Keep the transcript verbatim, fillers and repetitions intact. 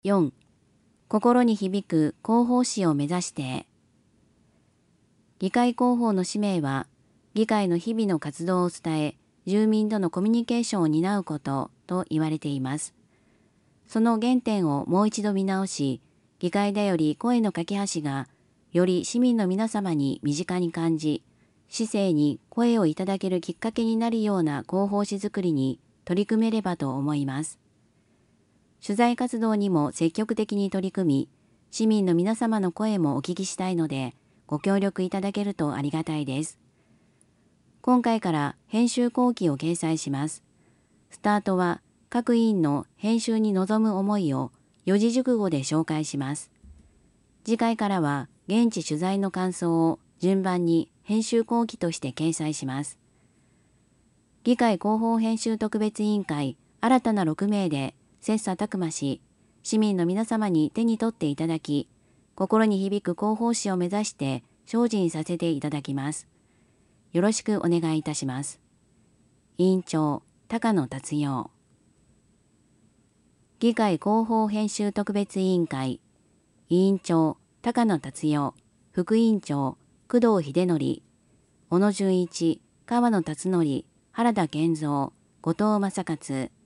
よん、心に響く広報誌を目指して。議会広報の使命は、議会の日々の活動を伝え、住民とのコミュニケーションを担うことと言われています。その原点をもう一度見直し、議会だより声の架け橋が、より市民の皆様に身近に感じ、市政に声をいただけるきっかけになるような広報誌作りに取り組めればと思います。取材活動にも積極的に取り組み、市民の皆様の声もお聞きしたいので、ご協力いただけるとありがたいです。今回から編集後期を掲載します。スタートは各委員の編集に臨む思いを四字熟語で紹介します。次回からは現地取材の感想を順番に編集後期として掲載します。議会広報編集特別委員会新たなろくめいで切磋琢磨し、市民の皆様に手に取っていただき、心に響く広報誌を目指して精進させていただきます。よろしくお願いいたします。委員長、高野達洋。議会広報編集特別委員会、委員長、高野達洋、副委員長、工藤秀則、小野純一、川野達則、原田健三、後藤正勝。